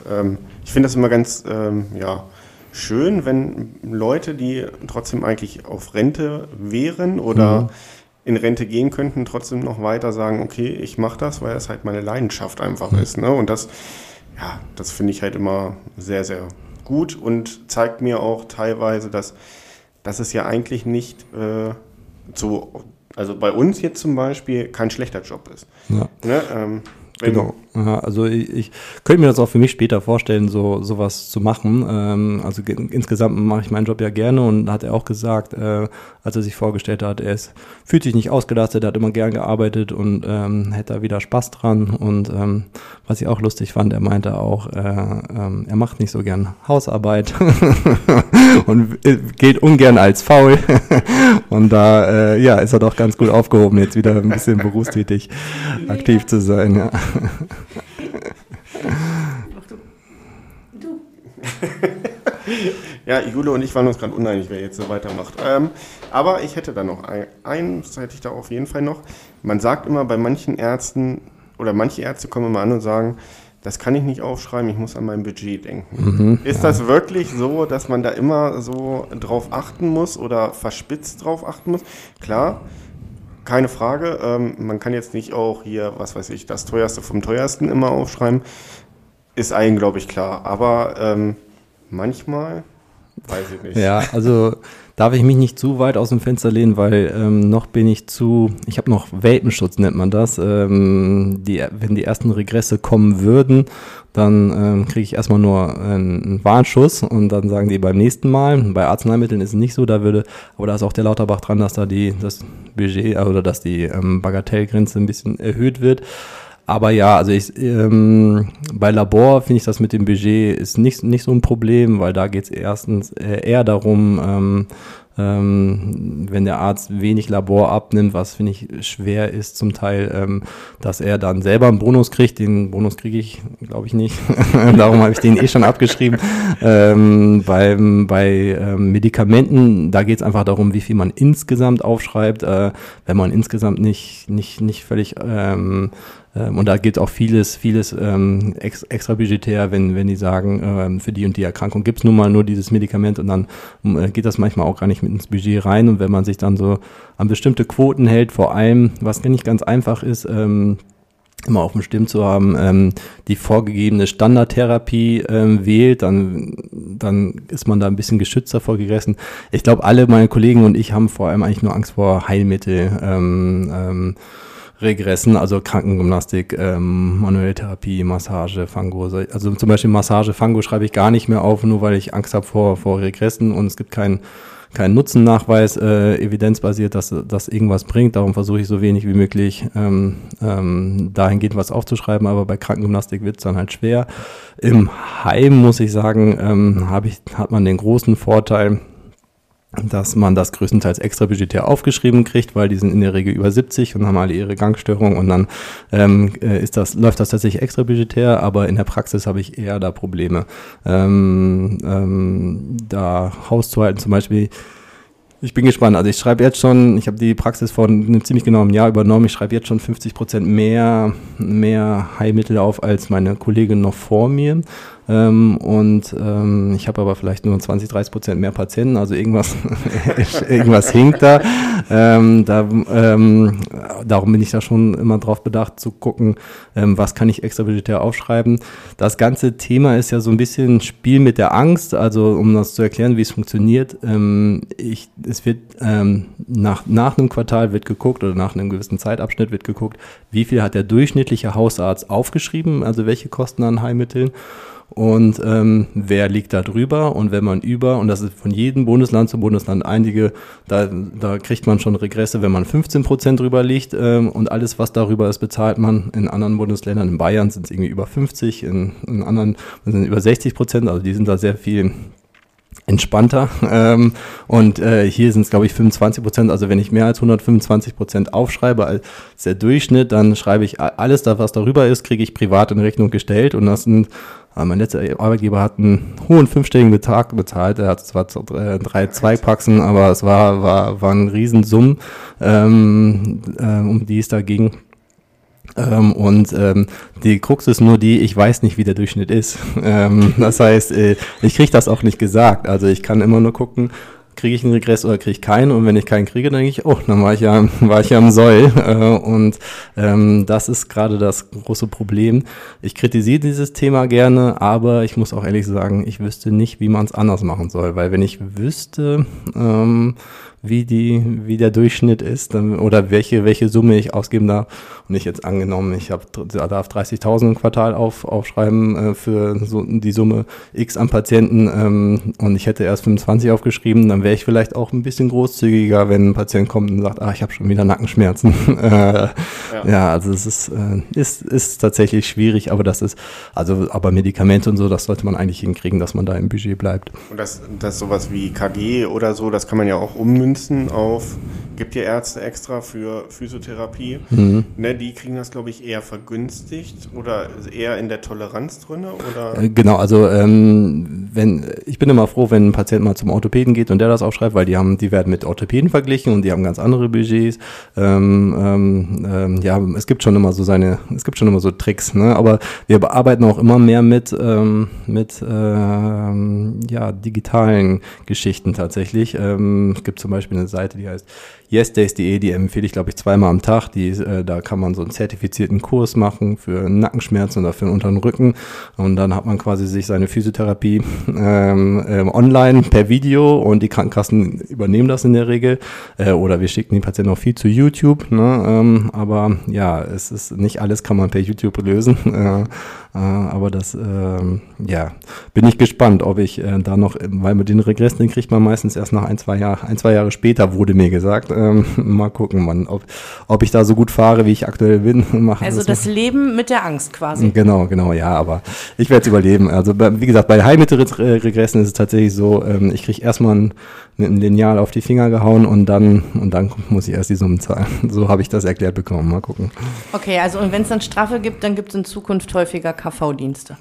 schön, wenn Leute, die trotzdem eigentlich auf Rente wären oder in Rente gehen könnten, trotzdem noch weiter sagen, okay, ich mache das, weil es halt meine Leidenschaft einfach ist. Ne? Und das finde ich halt immer sehr, sehr gut und zeigt mir auch teilweise, dass es ja eigentlich nicht also bei uns jetzt zum Beispiel kein schlechter Job ist. Ja. Ne? Genau. Ja, also ich könnte mir das auch für mich später vorstellen, sowas zu machen. Also insgesamt mache ich meinen Job ja gerne und hat er auch gesagt, als er sich vorgestellt hat, fühlt sich nicht ausgelastet, er hat immer gern gearbeitet und hätte da wieder Spaß dran. Und was ich auch lustig fand, er meinte auch, er macht nicht so gern Hausarbeit und gilt ungern als faul. Und da ist er doch ganz gut aufgehoben, jetzt wieder ein bisschen berufstätig aktiv zu sein. Ja. Du. Ja, Jule und ich waren uns gerade uneinig, wer jetzt so weitermacht. Aber ich hätte da noch eins hätte ich da auf jeden Fall noch. Man sagt immer bei manchen Ärzten, oder manche Ärzte kommen immer an und sagen, das kann ich nicht aufschreiben, ich muss an mein Budget denken. Ist das wirklich so, dass man da immer so drauf achten muss oder verspitzt drauf achten muss? Klar, keine Frage. Man kann jetzt nicht auch hier, was weiß ich, das Teuerste vom Teuersten immer aufschreiben. Ist allen, glaube ich, klar. Aber manchmal, weiß ich nicht. Ja, also darf ich mich nicht zu weit aus dem Fenster lehnen, weil ich habe noch Welpenschutz, nennt man das. Wenn die ersten Regresse kommen würden, dann kriege ich erstmal nur einen Warnschuss und dann sagen die beim nächsten Mal. Bei Arzneimitteln ist es nicht so, aber da ist auch der Lauterbach dran, dass da das Budget oder dass die Bagatellgrenze ein bisschen erhöht wird. Aber ja, also bei Labor finde ich das mit dem Budget ist nicht so ein Problem, weil da geht es erstens eher darum, wenn der Arzt wenig Labor abnimmt, was finde ich schwer ist zum Teil, dass er dann selber einen Bonus kriegt. Den Bonus kriege ich, glaube ich, nicht. Darum habe ich den schon abgeschrieben. Bei Medikamenten, da geht es einfach darum, wie viel man insgesamt aufschreibt. Wenn man insgesamt nicht völlig und da gilt auch vieles extra budgetär, wenn die sagen, für die und die Erkrankung gibt's nun mal nur dieses Medikament und dann geht das manchmal auch gar nicht mit ins Budget rein. Und wenn man sich dann so an bestimmte Quoten hält, vor allem, was nicht ganz einfach ist, immer auf dem Stimm zu haben, die vorgegebene Standardtherapie wählt, dann ist man da ein bisschen geschützter vor gegessen. Ich glaube, alle meine Kollegen und ich haben vor allem eigentlich nur Angst vor Heilmittel, Regressen, also Krankengymnastik, manuelle Therapie, Massage, Fango. Also zum Beispiel Massage, Fango schreibe ich gar nicht mehr auf, nur weil ich Angst habe vor Regressen und es gibt keinen Nutzennachweis, evidenzbasiert, dass das irgendwas bringt. Darum versuche ich so wenig wie möglich dahingehend was aufzuschreiben, aber bei Krankengymnastik wird es dann halt schwer. Im Heim, muss ich sagen, hat man den großen Vorteil, dass man das größtenteils extra budgetär aufgeschrieben kriegt, weil die sind in der Regel über 70 und haben alle ihre Gangstörung und dann läuft das tatsächlich extra budgetär, aber in der Praxis habe ich eher da Probleme, da Haus zu halten. Zum Beispiel, ich bin gespannt, also ich habe die Praxis vor einem ziemlich genauen Jahr übernommen, ich schreibe jetzt schon 50% mehr Heilmittel auf als meine Kollegin noch vor mir. Ich habe aber vielleicht nur 20-30% mehr Patienten, also irgendwas hinkt da. Darum bin ich da schon immer drauf bedacht zu gucken, was kann ich extra budgetär aufschreiben. Das ganze Thema ist ja so ein bisschen Spiel mit der Angst, also um das zu erklären, wie es funktioniert. Es wird nach einem Quartal wird geguckt oder nach einem gewissen Zeitabschnitt wird geguckt, wie viel hat der durchschnittliche Hausarzt aufgeschrieben, also welche Kosten an Heilmitteln. Und wer liegt da drüber und wenn man und das ist von jedem Bundesland zu Bundesland einige, da kriegt man schon Regresse, wenn man 15% drüber liegt und alles, was darüber ist, bezahlt man. In anderen Bundesländern, in Bayern sind es irgendwie über 50, in anderen sind es über 60%, also die sind da sehr viel entspannter und hier sind es, glaube ich, 25%, also wenn ich mehr als 125% aufschreibe als der Durchschnitt, dann schreibe ich alles, was darüber ist, kriege ich privat in Rechnung gestellt und das sind mein letzter Arbeitgeber hat einen hohen 5-stelligen Betrag bezahlt. Er hat zwar 3 Zweigpraxen, aber es waren Riesensummen, um die es da ging. Die Krux ist nur ich weiß nicht, wie der Durchschnitt ist. Das heißt, ich kriege das auch nicht gesagt. Also ich kann immer nur gucken, kriege ich einen Regress oder kriege ich keinen? Und wenn ich keinen kriege, dann denke ich, oh, dann war ich ja am Soll. Und das ist gerade das große Problem. Ich kritisiere dieses Thema gerne, aber ich muss auch ehrlich sagen, ich wüsste nicht, wie man es anders machen soll. Weil wenn ich wüsste, wie der Durchschnitt ist oder welche Summe ich ausgeben darf. Und ich jetzt angenommen, ich darf 30.000 im Quartal aufschreiben für so die Summe X an Patienten und ich hätte erst 25 aufgeschrieben, dann wäre ich vielleicht auch ein bisschen großzügiger, wenn ein Patient kommt und sagt, ich habe schon wieder Nackenschmerzen. Ja, also es ist tatsächlich schwierig, aber aber Medikamente und so, das sollte man eigentlich hinkriegen, dass man da im Budget bleibt. Und das sowas wie KG oder so, das kann man ja auch ummünzen auf, gibt ja Ärzte extra für Physiotherapie. Ne, die kriegen das, glaube ich, eher vergünstigt oder eher in der Toleranz drin, oder? Genau, also ich bin immer froh, wenn ein Patient mal zum Orthopäden geht und der das aufschreibt, weil die werden mit Orthopäden verglichen und die haben ganz andere Budgets. Es gibt schon immer so Tricks, ne? Aber wir arbeiten auch immer mehr mit digitalen Geschichten tatsächlich. Es gibt zum Beispiel eine Seite, die heißt yesdays.de, die empfehle ich, glaube ich, 2-mal am Tag. Da kann man so einen zertifizierten Kurs machen für Nackenschmerzen oder für den unteren Rücken. Und dann hat man quasi sich seine Physiotherapie online per Video und die Krankenkassen übernehmen das in der Regel. Oder wir schicken die Patienten auch viel zu YouTube. Ne? Aber ja, es ist nicht alles kann man per YouTube lösen. Aber das, bin ich gespannt, ob ich da noch, weil mit den Regressen, den kriegt man meistens erst nach ein, zwei Jahre später, wurde mir gesagt. Mal gucken, ob ich da so gut fahre, wie ich aktuell bin. Also das Leben mit der Angst quasi. Genau, ja, aber ich werde es überleben. Also wie gesagt, bei Heilmittelregressen ist es tatsächlich so, ich kriege erstmal ein Lineal auf die Finger gehauen und dann muss ich erst die Summen zahlen. So habe ich das erklärt bekommen. Mal gucken. Okay, also und wenn es dann Strafe gibt, dann gibt es in Zukunft häufiger KV-Dienste.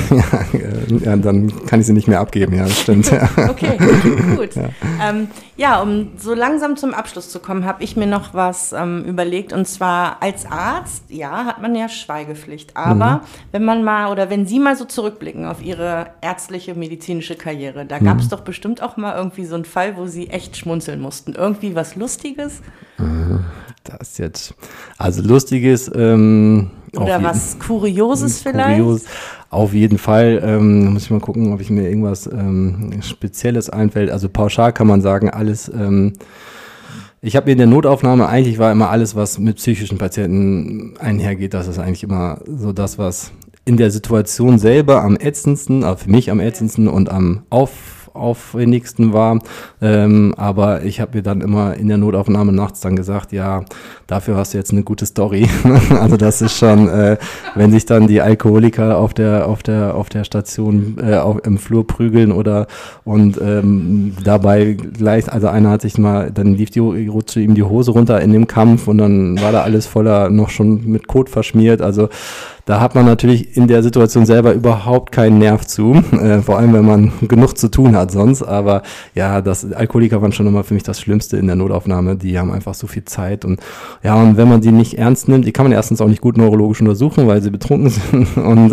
Ja, dann kann ich sie nicht mehr abgeben, ja, das stimmt. Okay, gut. Ja. Um so langsam zum Abschluss zu kommen, habe ich mir noch was überlegt. Und zwar als Arzt, ja, hat man ja Schweigepflicht. Aber wenn Sie mal so zurückblicken auf Ihre ärztliche, medizinische Karriere, da gab es doch bestimmt auch mal irgendwie so einen Fall, wo Sie echt schmunzeln mussten. Irgendwie was Lustiges? Das jetzt, also Lustiges. Oder was Kurioses vielleicht? Kurios, auf jeden Fall. Muss ich mal gucken, ob ich mir irgendwas Spezielles einfällt. Also pauschal kann man sagen, alles. Ich habe in der Notaufnahme, eigentlich war immer alles, was mit psychischen Patienten einhergeht, das ist eigentlich immer so das, was in der Situation selber am ätzendsten, für mich am ätzendsten und am aufwendigsten war, aber ich habe mir dann immer in der Notaufnahme nachts dann gesagt, ja, dafür hast du jetzt eine gute Story. Also das ist schon, wenn sich dann die Alkoholiker auf der Station im Flur prügeln und dabei gleich, also einer hat sich mal, dann rutschte ihm die Hose runter in dem Kampf und dann war da alles voller, noch schon mit Kot verschmiert, also da hat man natürlich in der Situation selber überhaupt keinen Nerv zu, vor allem wenn man genug zu tun hat sonst, aber ja, Alkoholiker waren schon immer für mich das Schlimmste in der Notaufnahme, die haben einfach so viel Zeit und wenn man die nicht ernst nimmt, die kann man erstens auch nicht gut neurologisch untersuchen, weil sie betrunken sind und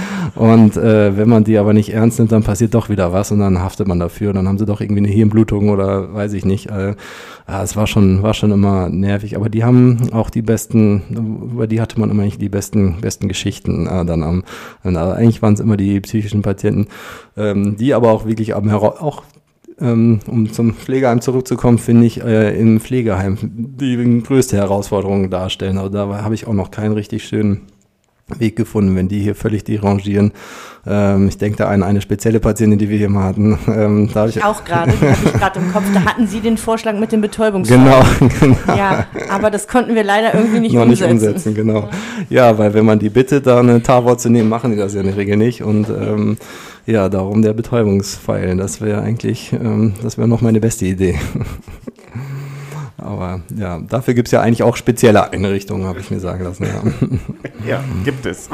wenn man die aber nicht ernst nimmt, dann passiert doch wieder was und dann haftet man dafür, dann haben sie doch irgendwie eine Hirnblutung oder weiß ich nicht, es war schon immer nervig, aber die haben auch über die hatte man immer nicht die besten Geschichten eigentlich waren es immer die psychischen Patienten, die aber auch wirklich um zum Pflegeheim zurückzukommen, finde ich, im Pflegeheim die größte Herausforderung darstellen. Also da habe ich auch noch keinen richtig schönen Weg gefunden, wenn die hier völlig derangieren. Ich denke da an eine spezielle Patientin, die wir hier mal hatten. Die habe ich gerade im Kopf. Da hatten Sie den Vorschlag mit dem Betäubungsmittel. Genau. Ja, aber das konnten wir leider irgendwie nicht umsetzen. Genau. Ja, weil wenn man die bittet, da eine Tafel zu nehmen, machen die das ja in der Regel nicht. Und darum der Betäubungspfeil. Das wäre eigentlich, noch meine beste Idee. Aber ja, dafür gibt es ja eigentlich auch spezielle Einrichtungen, habe ich mir sagen lassen. Ja, gibt es.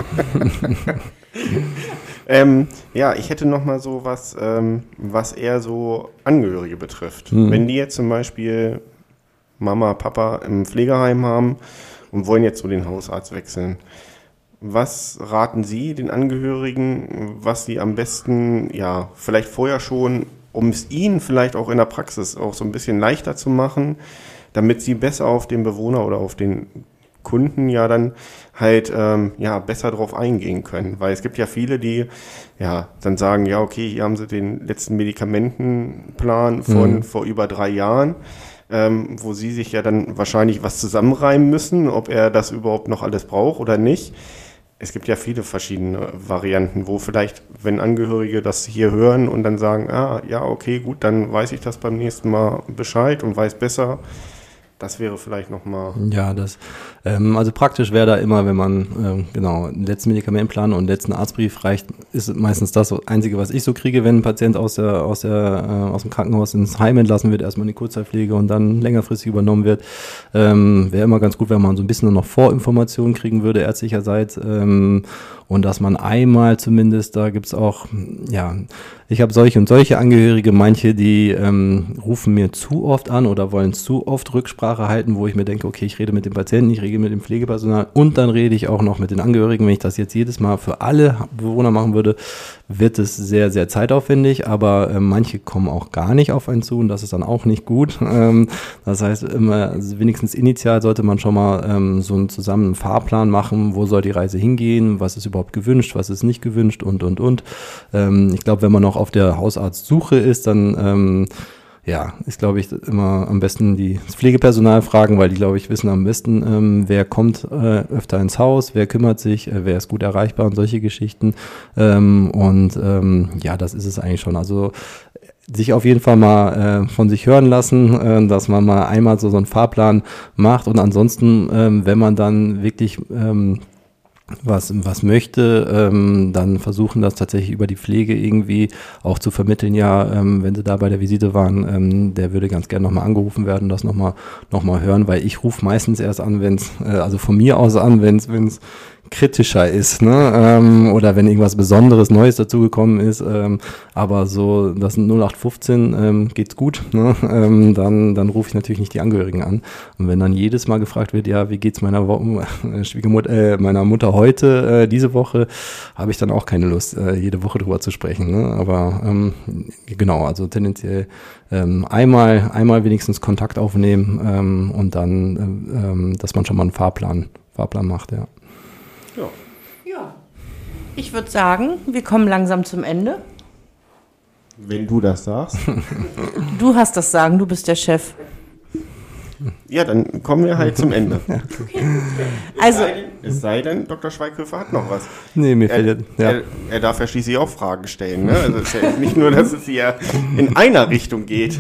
Ich hätte noch mal so was, was eher so Angehörige betrifft. Wenn die jetzt zum Beispiel Mama, Papa im Pflegeheim haben und wollen jetzt so den Hausarzt wechseln, was raten Sie den Angehörigen, was sie am besten, vielleicht vorher schon um es ihnen vielleicht auch in der Praxis auch so ein bisschen leichter zu machen, damit sie besser auf den Bewohner oder auf den Kunden ja dann halt besser drauf eingehen können. Weil es gibt ja viele, die ja dann sagen, ja okay, hier haben sie den letzten Medikamentenplan von vor über 3 Jahren, wo sie sich ja dann wahrscheinlich was zusammenreimen müssen, ob er das überhaupt noch alles braucht oder nicht. Es gibt ja viele verschiedene Varianten, wo vielleicht, wenn Angehörige das hier hören und dann sagen, ja okay, gut, dann weiß ich das beim nächsten Mal Bescheid und weiß besser. Das wäre vielleicht nochmal... Ja, also praktisch wäre da immer, wenn man den letzten Medikamentenplan und den letzten Arztbrief reicht, ist meistens das Einzige, was ich so kriege, wenn ein Patient aus dem Krankenhaus ins Heim entlassen wird, erstmal in die Kurzzeitpflege und dann längerfristig übernommen wird. Wäre immer ganz gut, wenn man so ein bisschen noch Vorinformationen kriegen würde, ärztlicherseits. Und dass man einmal zumindest, da gibt's auch, ich habe solche und solche Angehörige, manche, die rufen mir zu oft an oder wollen zu oft Rücksprache halten, wo ich mir denke, okay, ich rede mit dem Patienten, ich rede mit dem Pflegepersonal und dann rede ich auch noch mit den Angehörigen. Wenn ich das jetzt jedes Mal für alle Bewohner machen würde, wird es sehr, sehr zeitaufwendig, aber manche kommen auch gar nicht auf einen zu und das ist dann auch nicht gut. Das heißt, immer, also wenigstens initial sollte man schon mal so einen zusammen einen Fahrplan machen, wo soll die Reise hingehen, was ist überhaupt gewünscht, was ist nicht gewünscht und. Ich glaube, wenn man noch auf der Hausarztsuche ist, dann ist, glaube ich, immer am besten das Pflegepersonal fragen, weil die, glaube ich, wissen am besten, wer kommt öfter ins Haus, wer kümmert sich, wer ist gut erreichbar und solche Geschichten. Das ist es eigentlich schon. Also sich auf jeden Fall mal von sich hören lassen, dass man mal einmal so einen Fahrplan macht und ansonsten, wenn man dann wirklich was möchte, dann versuchen das tatsächlich über die Pflege irgendwie auch zu vermitteln. Ja, wenn sie da bei der Visite waren, der würde ganz gerne nochmal angerufen werden, das nochmal hören, weil ich rufe meistens erst an, wenn es, also von mir aus an, wenn es kritischer ist, ne? Oder wenn irgendwas Besonderes, Neues dazugekommen ist, aber so das 0815 geht's gut, ne? Dann rufe ich natürlich nicht die Angehörigen an. Und wenn dann jedes Mal gefragt wird, ja, wie geht's meiner Mutter heute, diese Woche, habe ich dann auch keine Lust, jede Woche drüber zu sprechen, ne? Aber also tendenziell einmal wenigstens Kontakt aufnehmen und dann, dass man schon mal einen Fahrplan macht, ja. Ja, ich würde sagen, wir kommen langsam zum Ende. Wenn du das sagst. Du hast das Sagen, du bist der Chef. Ja, dann kommen wir halt zum Ende. Okay. Also, es sei denn, Dr. Schweighöfer hat noch was. Nee, mir fällt er darf ja schließlich auch Fragen stellen. Ne? Also es ist ja nicht nur, dass es hier in einer Richtung geht.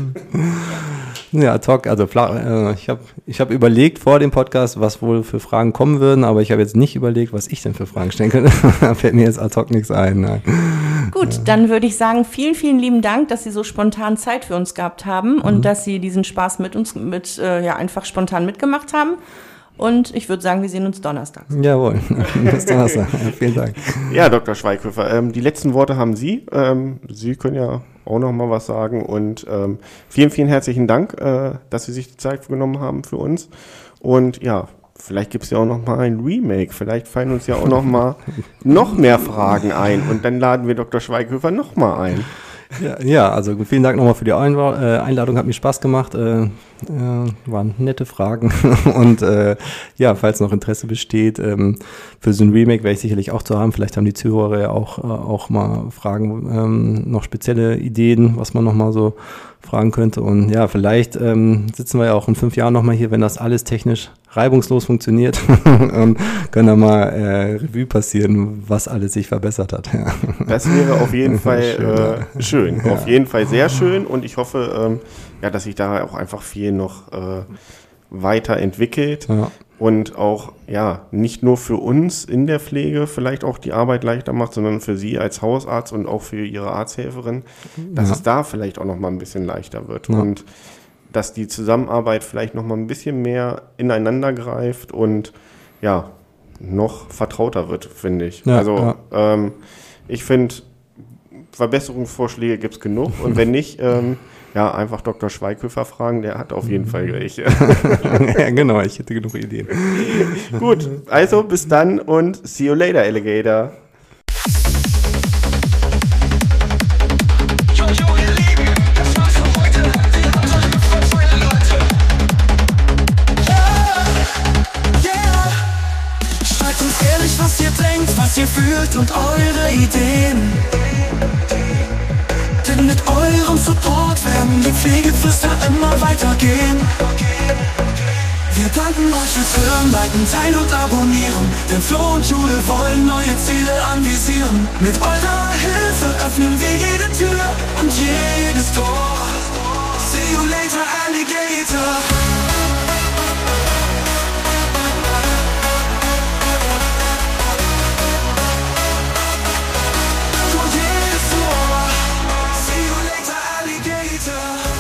Ja, Talk, also ich hab überlegt vor dem Podcast, was wohl für Fragen kommen würden, aber ich habe jetzt nicht überlegt, was ich denn für Fragen stellen könnte. Da fällt mir jetzt ad hoc nichts ein. Nein. Gut, dann würde ich sagen, vielen, vielen lieben Dank, dass Sie so spontan Zeit für uns gehabt haben und dass Sie diesen Spaß mit uns einfach spontan mitgemacht haben. Und ich würde sagen, wir sehen uns donnerstags. Jawohl, bis Donnerstag. Ja, vielen Dank. Ja, Dr. Schweighöfer, die letzten Worte haben Sie. Sie können ja auch noch mal was sagen. Und vielen, vielen herzlichen Dank, dass Sie sich die Zeit genommen haben für uns. Und ja, vielleicht gibt es ja auch noch mal ein Remake. Vielleicht fallen uns ja auch noch mehr Fragen ein. Und dann laden wir Dr. Schweighöfer noch mal ein. Ja, also vielen Dank nochmal für die Einladung, hat mir Spaß gemacht, waren nette Fragen und falls noch Interesse besteht, für so ein Remake wäre ich sicherlich auch zu haben, vielleicht haben die Zuhörer ja auch mal Fragen, noch spezielle Ideen, was man nochmal so fragen könnte und ja, vielleicht sitzen wir ja auch in 5 Jahren nochmal hier, wenn das alles technisch reibungslos funktioniert und können da mal Revue passieren, was alles sich verbessert hat. Ja. Das wäre auf jeden Fall schön. Ja. Auf jeden Fall sehr schön und ich hoffe, dass sich da auch einfach viel noch weiterentwickelt und auch nicht nur für uns in der Pflege vielleicht auch die Arbeit leichter macht, sondern für Sie als Hausarzt und auch für Ihre Arzthelferin, dass es da vielleicht auch noch mal ein bisschen leichter wird und dass die Zusammenarbeit vielleicht noch mal ein bisschen mehr ineinander greift und noch vertrauter wird, finde ich. Ja, ich finde, Verbesserungsvorschläge gibt es genug und wenn nicht, einfach Dr. Schweighöfer fragen, der hat auf jeden Fall welche. Ja, genau, ich hätte genug Ideen. Gut, also bis dann und see you later, Alligator. Yo, ihr Lieben. ihr fühlt und eure Ideen. Denn mit eurem Support werden die Pflegeflüster immer weitergehen. Wir danken euch fürs Hören, liken, teilen und abonnieren. Denn Flo und Jule wollen neue Ziele anvisieren. Mit eurer Hilfe öffnen wir jede Tür und jedes Tor. See you later, Alligator.